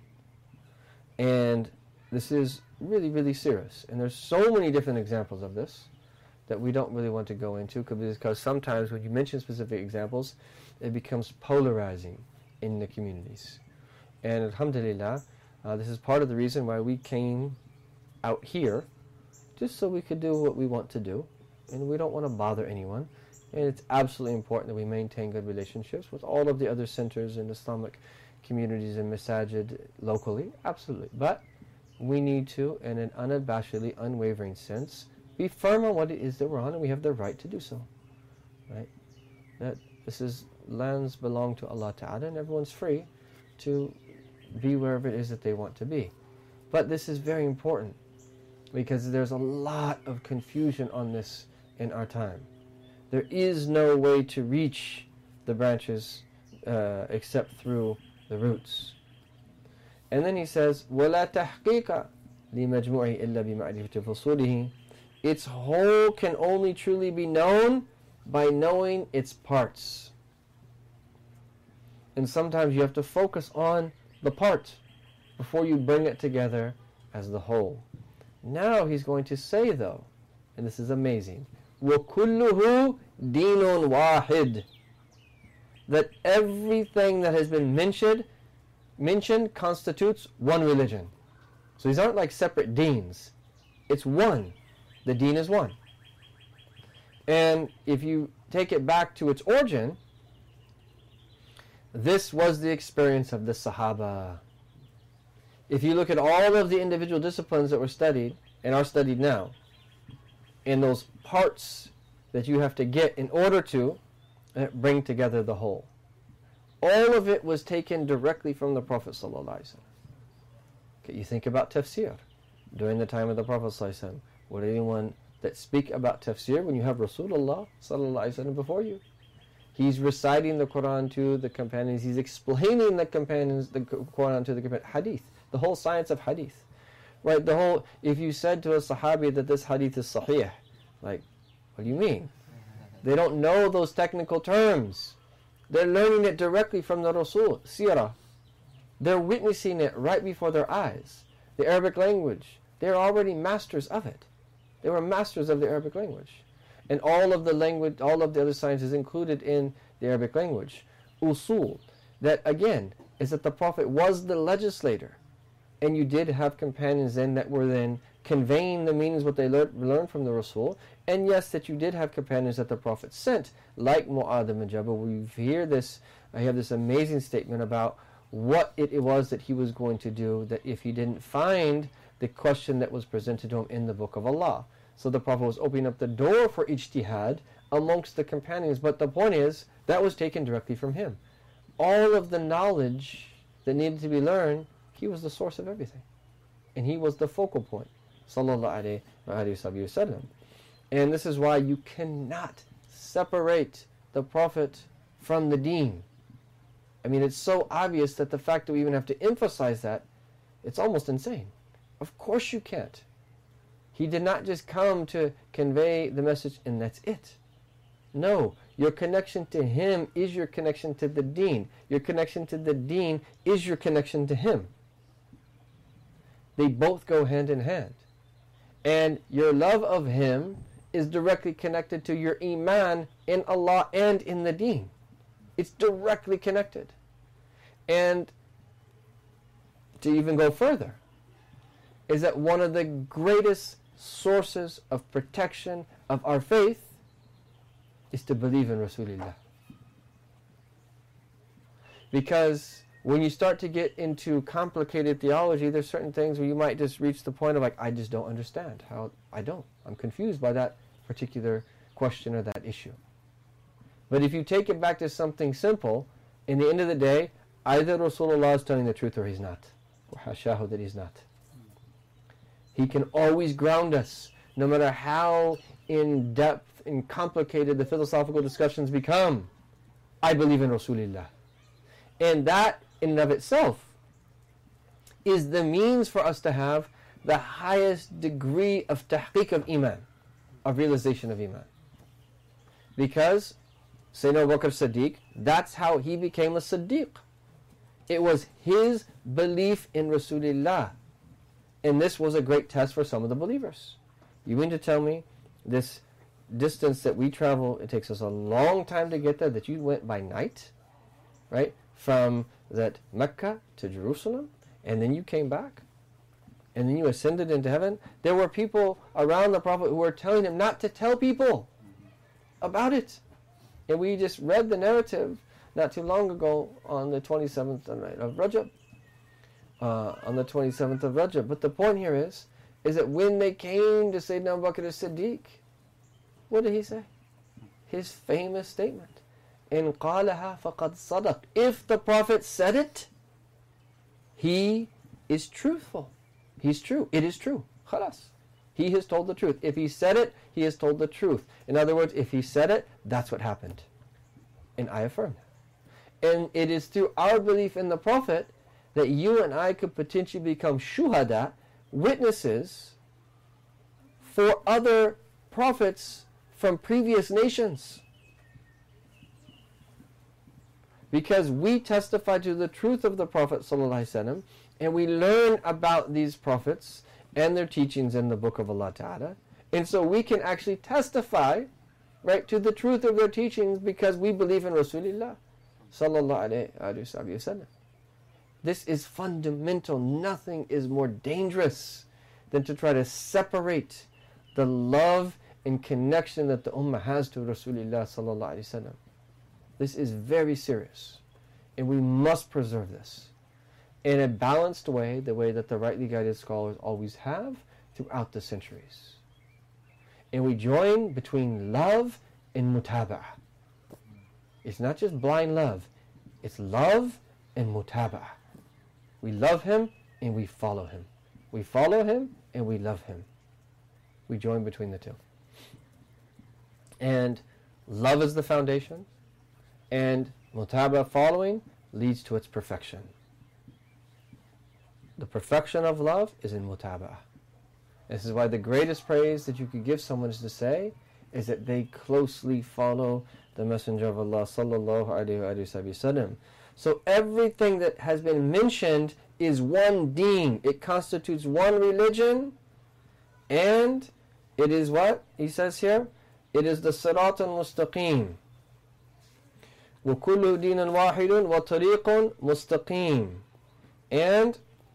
And this is really, really serious. And there's so many different examples of this that we don't really want to go into, because sometimes when you mention specific examples, it becomes polarizing in the communities. And alhamdulillah, this is part of the reason why we came out here, just so we could do what we want to do. And we don't want to bother anyone. And it's absolutely important that we maintain good relationships with all of the other centers and Islamic communities and masajid locally. Absolutely. But we need to, in an unabashedly, unwavering sense, be firm on what it is that we're on, and we have the right to do so. Right? That lands belong to Allah Ta'ala, and everyone's free to be wherever it is that they want to be. But this is very important, because there's a lot of confusion on this in our time. There is no way to reach the branches except through the roots. And then he says, وَلَا تَحْقِيقَ لِمَجْمُعِهِ إِلَّا بِمَعْرِفَةِ فُصُولِهِ. Its whole can only truly be known by knowing its parts. And sometimes you have to focus on the part before you bring it together as the whole. Now he's going to say, though, and this is amazing, وَكُلُّهُ دِينٌ وَاحِدٌ. That everything that has been mentioned constitutes one religion. So these aren't like separate deens. It's one. The deen is one. And if you take it back to its origin, this was the experience of the Sahaba. If you look at all of the individual disciplines that were studied and are studied now, and those parts that you have to get in order to bring together the whole, all of it was taken directly from the Prophet ﷺ. Okay, you think about tafsir. During the time of the Prophet ﷺ, would anyone that speak about tafsir when you have Rasulullah ﷺ before you? He's reciting the Quran to the companions. He's explaining the Quran to the companions. Hadith, the whole science of hadith. Right, if you said to a Sahabi that this hadith is sahih, like, what do you mean? They don't know those technical terms. They're learning it directly from the Rasul, Sirah. They're witnessing it right before their eyes. The Arabic language, they're already masters of it. They were masters of the Arabic language. And all of the language, all of the other sciences included in the Arabic language. Usul, that again, is that the Prophet was the legislator. And you did have companions then that were then conveying the meanings what they learned from the Rasul. And yes, that you did have companions that the Prophet sent, like Mu'adh ibn Jabal. We hear this, I have this amazing statement about what it was that he was going to do, that if he didn't find the question that was presented to him in the Book of Allah. So the Prophet was opening up the door for ijtihad amongst the companions. But the point is, that was taken directly from him. All of the knowledge that needed to be learned, he was the source of everything. And he was the focal point. Sallallahu alayhi wa sallam. And this is why you cannot separate the Prophet from the deen. I mean, it's so obvious that the fact that we even have to emphasize that, it's almost insane. Of course you can't. He did not just come to convey the message and that's it. No, your connection to him is your connection to the deen. Your connection to the deen is your connection to him. They both go hand in hand. And your love of him is directly connected to your iman in Allah and in the deen. It's directly connected. And to even go further, is that one of the greatest sources of protection of our faith is to believe in Rasulullah. Because when you start to get into complicated theology, there's certain things where you might just reach the point of like, I just don't understand. I'm confused by that particular question or that issue. But if you take it back to something simple, in the end of the day, either Rasulullah is telling the truth or he's not. Or hashahu, that he's not. He can always ground us, no matter how in depth and complicated the philosophical discussions become. I believe in Rasulullah. And that, in and of itself, is the means for us to have the highest degree of tahqiq of iman, of realization of iman. Because Sayyidina Abu Bakr Siddiq, that's how he became a Siddiq. It was his belief in Rasulullah. And this was a great test for some of the believers. You mean to tell me this distance that we travel, it takes us a long time to get there, that you went by night, right? From that Mecca to Jerusalem, and then you came back, and then you ascended into heaven. There were people around the Prophet who were telling him not to tell people about it. And we just read the narrative not too long ago on the 27th of Rajab. On the 27th of Rajab. But the point here is that when they came to Sayyidina Abu Bakr as-Siddiq, what did he say? His famous statement. In qalaha faqad sadaq. If the Prophet said it, he is truthful. He's true. It is true. Khalas. He has told the truth. If he said it, he has told the truth. In other words, if he said it, that's what happened. And I affirm that. And it is through our belief in the Prophet that you and I could potentially become shuhada, witnesses for other prophets from previous nations. Because we testify to the truth of the Prophet ﷺ, and we learn about these prophets and their teachings in the Book of Allah Ta'ala. And so we can actually testify, right, to the truth of their teachings because we believe in Rasulullah sallallahu alayhi wa sallam. This is fundamental. Nothing is more dangerous than to try to separate the love and connection that the Ummah has to Rasulullah sallallahu alayhi wa sallam. This is very serious. And we must preserve this in a balanced way, the way that the rightly guided scholars always have throughout the centuries. And we join between love and mutaba'ah. It's not just blind love. It's love and mutaba'ah. We love him and we follow him. We follow him and we love him. We join between the two. And love is the foundation, and mutaba'ah, following, leads to its perfection. The perfection of love is in mutaba'ah. This is why the greatest praise that you could give someone is to say is that they closely follow the Messenger of Allah sallallahu alayhi wa sallam. So everything that has been mentioned is one deen. It constitutes one religion, and it is what? He says here, it is the Sirat al-Mustaqim. وَكُلُّ دِينٍ وَاحِدٌ وَطَرِيقٌ مُسْتَقِيم. And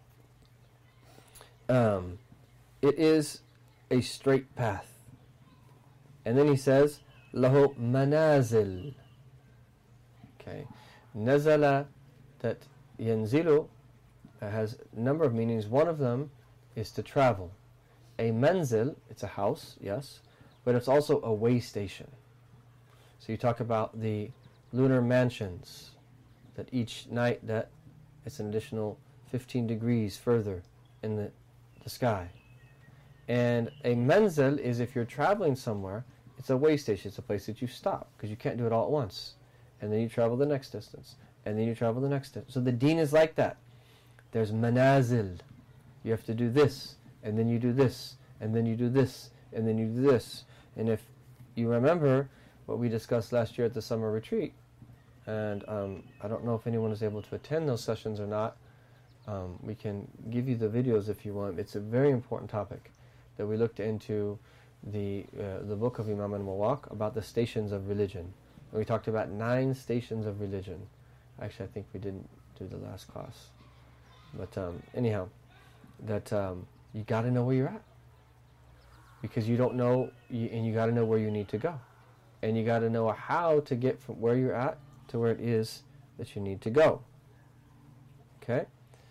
it is a straight path. And then he says, له منازل. Okay. Nazala, that yanzilu, has a number of meanings. One of them is to travel. A manzil, it's a house, yes, but it's also a way station. So you talk about the lunar mansions, that each night that it's an additional 15 degrees further in the sky. And a manzil is, if you're traveling somewhere, it's a way station. It's a place that you stop, because you can't do it all at once. And then you travel the next distance. And then you travel the next distance. So the deen is like that. There's manazil. You have to do this, and then you do this, and then you do this, and then you do this. And if you remember what we discussed last year at the summer retreat, and I don't know if anyone was able to attend those sessions or not, we can give you the videos if you want. It's a very important topic that we looked into the book of Imam al-Mawaq about the stations of religion. And we talked about 9 stations of religion. Actually, I think we didn't do the last class. But anyhow, that you got to know where you're at. Because you don't know, and you got to know where you need to go. And you got to know how to get from where you're at to where it is that you need to go. Okay?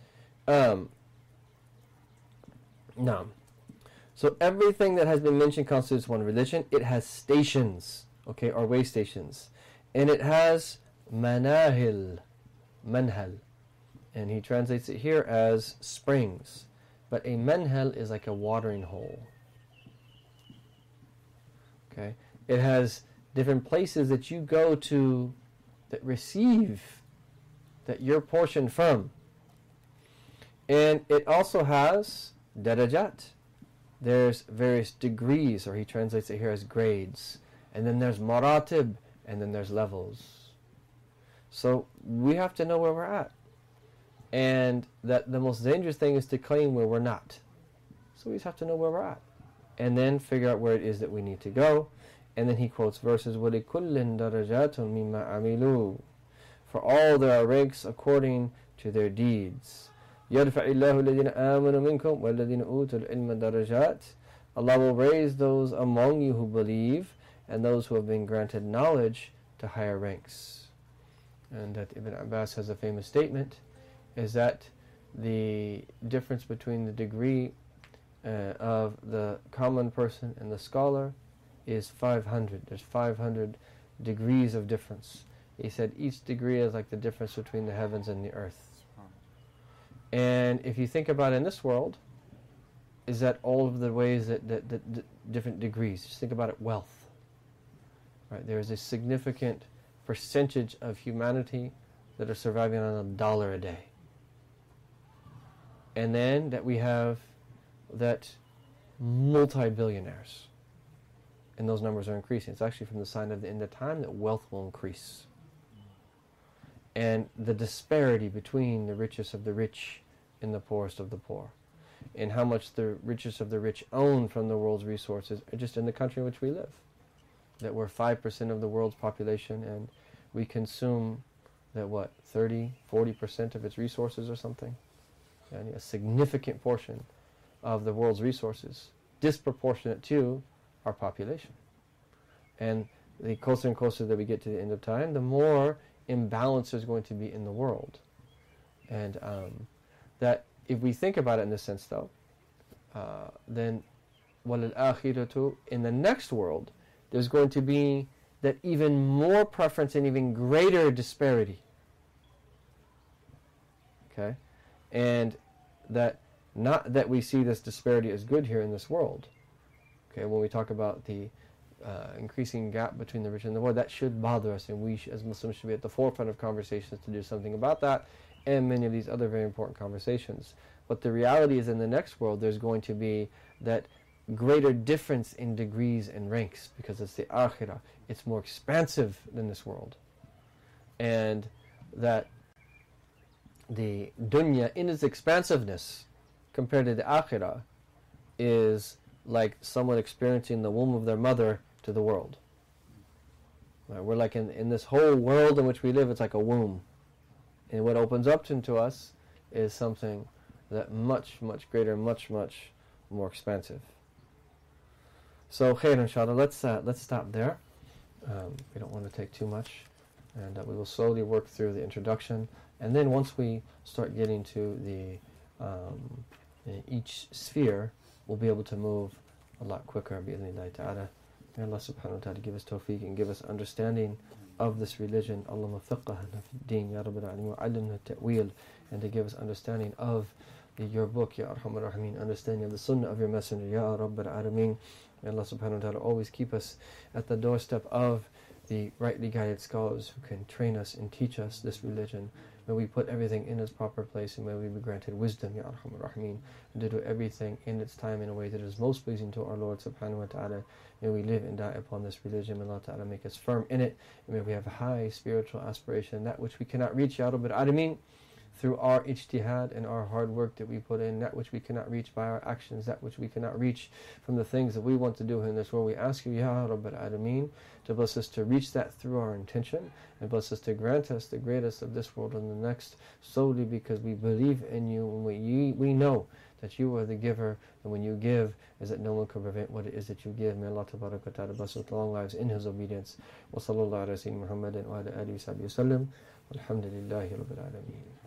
Now, so everything that has been mentioned constitutes one religion. It has stations, okay, or way stations. And it has manahil, manhal. And he translates it here as springs. But a manhal is like a watering hole. Okay? It has different places that you go to that receive that you're portioned from. And it also has darajat. There's various degrees, or he translates it here as grades. And then there's maratib, and then there's levels. So we have to know where we're at. And that the most dangerous thing is to claim where we're not. So we just have to know where we're at. And then figure out where it is that we need to go. And then he quotes verses, وَلِكُلٍّ دَرَجَاتٌ مِمَّا عَمِلُوا. For all there are ranks according to their deeds. يَرْفَعِ اللَّهُ الَّذِينَ آمَنُوا مِنْكُمْ وَالَّذِينَ أُوتُوا الْعِلْمَ دَرَجَاتٍ. Allah will raise those among you who believe, and those who have been granted knowledge to higher ranks. And that Ibn Abbas has a famous statement, is that the difference between the degree of the common person and the scholar is 500. There's 500 degrees of difference. He said each degree is like the difference between the heavens and the earth. And if you think about it in this world, is that all of the ways that different degrees. Just think about it, wealth. Right? There is a significant percentage of humanity that are surviving on $1 a day. And then that we have that multi-billionaires. And those numbers are increasing. It's actually from the sign of the end of time that wealth will increase. And the disparity between the richest of the rich and the poorest of the poor. And how much the richest of the rich own from the world's resources, just in the country in which we live. That we're 5% of the world's population, and we consume that, 30-40% of its resources or something. And a significant portion of the world's resources, disproportionate to our population. And the closer and closer that we get to the end of time, the more imbalance there's going to be in the world. And that if we think about it in this sense, though, then وَلِلْآخِرَةُ, in the next world, there's going to be that even more preference and even greater disparity. Okay? And that not that we see this disparity as good here in this world. Okay, when we talk about the increasing gap between the rich and the poor, that should bother us, and we as Muslims should be at the forefront of conversations to do something about that, and many of these other very important conversations. But the reality is, in the next world, there's going to be that greater difference in degrees and ranks, because it's the akhirah. It's more expansive than this world. And that the dunya in its expansiveness compared to the akhirah is like someone experiencing the womb of their mother to the world. Right? We're like in this whole world in which we live, it's like a womb. And what opens up into us is something that much, much greater, much, much more expansive. So, khair inshallah, let's stop there. We don't want to take too much. And we will slowly work through the introduction. And then once we start getting to the each sphere, we'll be able to move a lot quicker, bi'idhnillahi ta'ala. May Allah subhanahu wa ta'ala give us tawfiq and give us understanding of this religion. Allahumma faqqahna fi din, ya Rabbil Alameen, wa 'allimna ta'wil, and to give us understanding of your book, ya Arhamar Rahimin, understanding of the sunnah of your messenger, ya Rabbil Alameen. May Allah subhanahu wa ta'ala always keep us at the doorstep of the rightly guided scholars who can train us and teach us this religion. May we put everything in its proper place, and may we be granted wisdom, ya Arhamar Rahimin, and to do everything in its time in a way that is most pleasing to our Lord subhanahu wa ta'ala. May we live and die upon this religion. May Allah ta'ala make us firm in it, and may we have a high spiritual aspiration, that which we cannot reach, ya Rabbil Alameen, through our ijtihad and our hard work that we put in, that which we cannot reach by our actions, that which we cannot reach from the things that we want to do in this world. We ask you, Ya Rabbil Alameen, to bless us to reach that through our intention, and bless us to grant us the greatest of this world and the next, solely because we believe in you, and we know that you are the giver, and when you give, is that no one can prevent what it is that you give. May Allah tabarak wa ta'ala bless us with long lives in His obedience. Wa sallallahu ala sayyidina Muhammadin wa ala alihi wa sahbihi wa sallam. Walhamdulillahi Rabbil Alameen.